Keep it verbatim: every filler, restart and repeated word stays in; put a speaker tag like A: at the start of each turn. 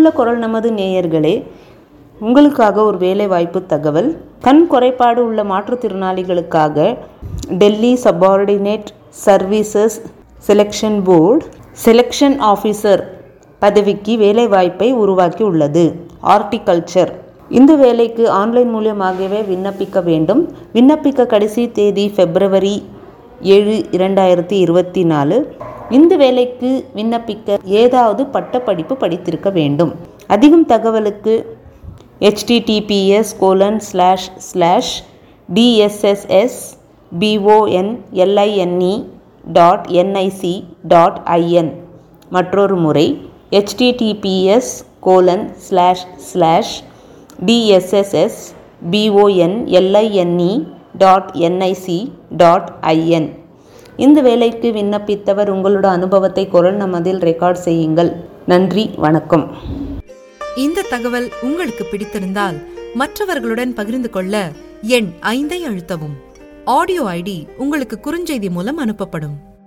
A: அன்புள்ள குரல் நமது நேயர்களே, உங்களுக்காக ஒரு வேலைவாய்ப்பு தகவல். கண் குறைபாடு உள்ள மாற்றுத்திறனாளிகளுக்காக Delhi subordinate services selection board selection officer பதவிக்கு வேலைவாய்ப்பை உருவாக்கி உள்ளது. ஹார்டிகல்ச்சர். இந்த வேலைக்கு ஆன்லைன் மூலமாகவே விண்ணப்பிக்க வேண்டும். விண்ணப்பிக்க கடைசி தேதி பிப்ரவரி ஏழு இரண்டாயிரத்தி இருபத்தி நாலு. இந்த வேலைக்கு விண்ணப்பிக்க ஏதாவது பட்டப்படிப்பு படித்திருக்க வேண்டும். அதிகம் தகவலுக்கு HTTPS colon slash slash DSSS BONLINE dot NIC dot IN. மற்றொரு முறை HTTPS colon slash slash DSSS BONLINE dot NIC dot IN. இந்த வேலைக்கு விண்ணப்பித்தவர் உங்களோட அனுபவத்தை குரல் நமதில் ரெக்கார்ட் செய்யுங்கள். நன்றி, வணக்கம்.
B: இந்த தகவல் உங்களுக்கு பிடித்திருந்தால் மற்றவர்களுடன் பகிர்ந்து கொள்ள எண் ஐந்தை அழுத்தவும். ஆடியோ ஐடி உங்களுக்கு குறுஞ்செய்தி மூலம் அனுப்பப்படும்.